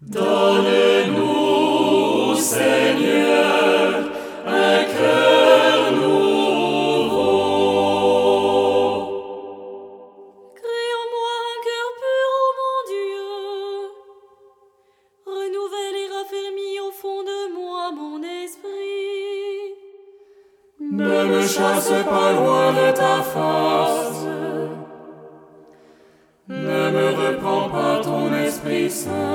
Donne-nous, Seigneur, un cœur nouveau. Crée en moi un cœur pur, ô mon Dieu. Renouvelle et raffermis au fond de moi mon esprit. Ne me chasse pas loin de ta face. Ne me reprends pas ton Esprit Saint.